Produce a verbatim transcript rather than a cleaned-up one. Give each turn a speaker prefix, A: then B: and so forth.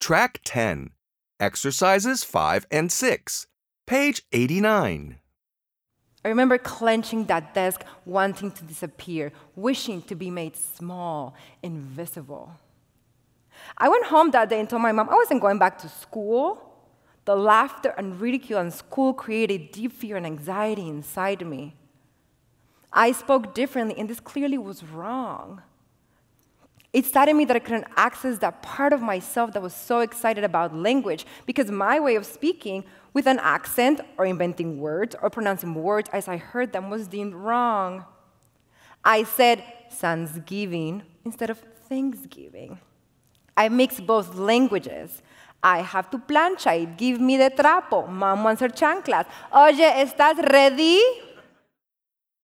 A: Track ten, Exercises five and six, page eighty-nine.
B: I remember clenching that desk, wanting to disappear, wishing to be made small, invisible. I went home that day and told my mom I wasn't going back to school. The laughter and ridicule in school created deep fear and anxiety inside me. I spoke differently, and this clearly was wrong. It saddened me that I couldn't access that part of myself that was so excited about language, because my way of speaking with an accent or inventing words or pronouncing words as I heard them was deemed wrong. I said Thanksgiving instead of Thanksgiving. I mixed both languages. I have to plancha it. Give me the trapo. Mom wants her chanclas. Oye, ¿estás ready?